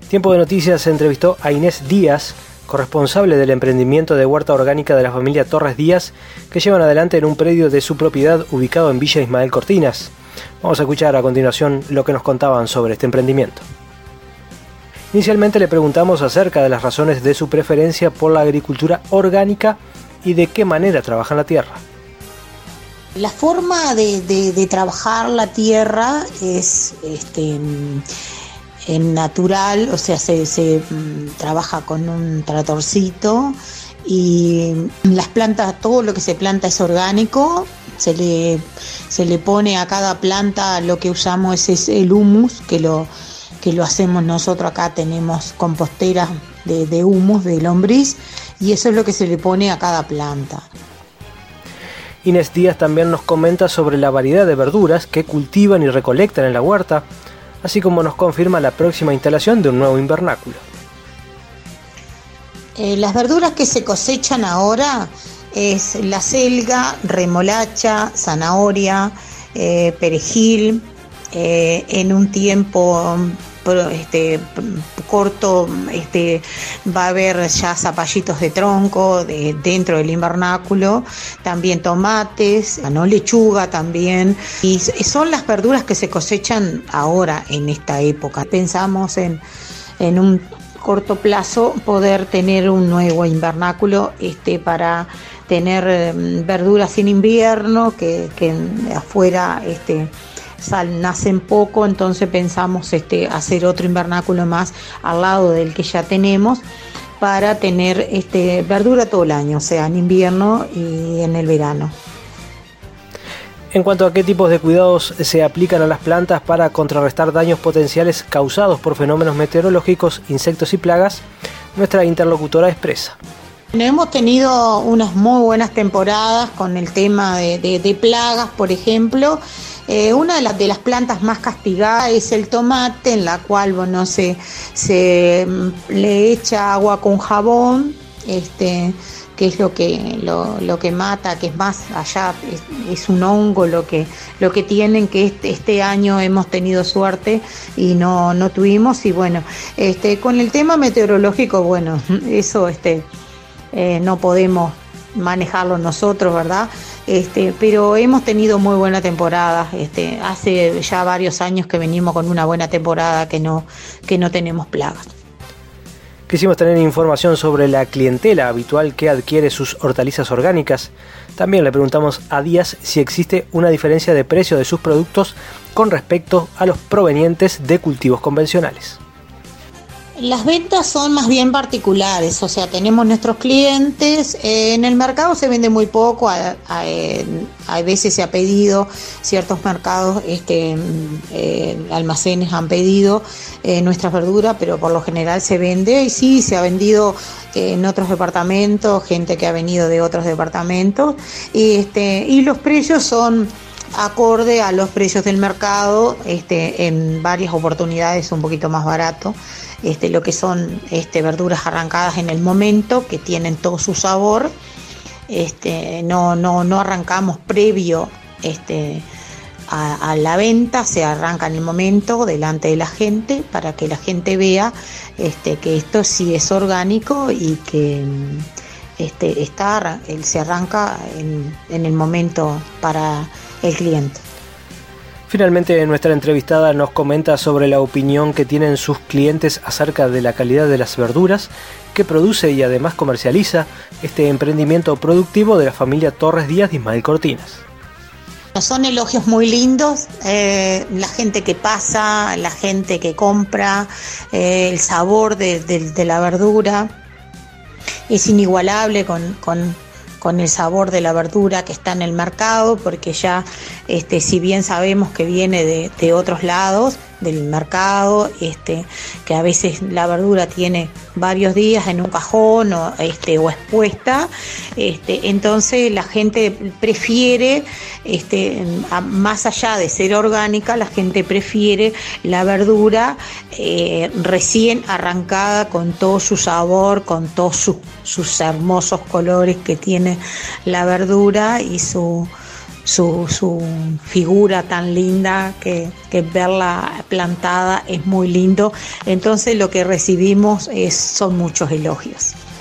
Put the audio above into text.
Tiempo de Noticias se entrevistó a Inés Díaz, corresponsable del emprendimiento de huerta orgánica de la familia Torres Díaz, que llevan adelante en un predio de su propiedad ubicado en Villa Ismael Cortinas. Vamos a escuchar a continuación lo que nos contaban sobre este emprendimiento. Inicialmente le preguntamos acerca de las razones de su preferencia por la agricultura orgánica y de qué manera trabajan la tierra. La forma de trabajar la tierra es en natural, o sea, se trabaja con un tratorcito y las plantas, todo lo que se planta es orgánico. Se le pone a cada planta, lo que usamos es el humus, que lo hacemos nosotros. Acá tenemos composteras de humus, de lombriz, y eso es lo que se le pone a cada planta. Inés Díaz también nos comenta sobre la variedad de verduras que cultivan y recolectan en la huerta, así como nos confirma la próxima instalación de un nuevo invernáculo. Las verduras que se cosechan ahora es la selga, remolacha, zanahoria, perejil. En un tiempo corto va a haber ya zapallitos de tronco dentro del invernáculo, también tomates, lechuga también, y son las verduras que se cosechan ahora en esta época. Pensamos en un corto plazo poder tener un nuevo invernáculo para tener verduras en invierno que afuera nacen poco, entonces pensamos hacer otro invernáculo más al lado del que ya tenemos para tener verdura todo el año, o sea, en invierno y en el verano. En cuanto a qué tipos de cuidados se aplican a las plantas para contrarrestar daños potenciales causados por fenómenos meteorológicos, insectos y plagas, nuestra interlocutora expresa. Hemos tenido unas muy buenas temporadas con el tema de plagas, por ejemplo. Una de las plantas más castigadas es el tomate, en la cual se le echa agua con jabón, que es lo que mata, que es más allá, es un hongo lo que tienen, que este año hemos tenido suerte y no tuvimos. Y bueno, con el tema meteorológico, bueno, eso no podemos manejarlo nosotros, ¿verdad? Pero hemos tenido muy buena temporada. Hace ya varios años que venimos con una buena temporada que no tenemos plagas. Quisimos tener información sobre la clientela habitual que adquiere sus hortalizas orgánicas. También le preguntamos a Díaz si existe una diferencia de precio de sus productos con respecto a los provenientes de cultivos convencionales. Las ventas son más bien particulares, o sea, tenemos nuestros clientes. En el mercado se vende muy poco, a veces se ha pedido, ciertos mercados, almacenes han pedido nuestras verduras, pero por lo general se vende, y sí, se ha vendido en otros departamentos, gente que ha venido de otros departamentos, y los precios son acorde a los precios del mercado, en varias oportunidades un poquito más barato. Lo que son verduras arrancadas en el momento, que tienen todo su sabor. No arrancamos previo a la venta, se arranca en el momento delante de la gente para que la gente vea que esto sí es orgánico y que se arranca en el momento para el cliente. Finalmente, nuestra entrevistada nos comenta sobre la opinión que tienen sus clientes acerca de la calidad de las verduras que produce y además comercializa este emprendimiento productivo de la familia Torres Díaz de Ismael Cortinas. Son elogios muy lindos, la gente que pasa, la gente que compra, el sabor de la verdura es inigualable con el sabor de la verdura que está en el mercado, porque ya si bien sabemos que viene de otros lados del mercado, que a veces la verdura tiene varios días en un cajón o expuesta, entonces la gente prefiere, más allá de ser orgánica, la gente prefiere la verdura recién arrancada, con todo su sabor, con todos sus hermosos colores que tiene la verdura y su su figura tan linda que verla plantada es muy lindo. Entonces lo que recibimos son muchos elogios.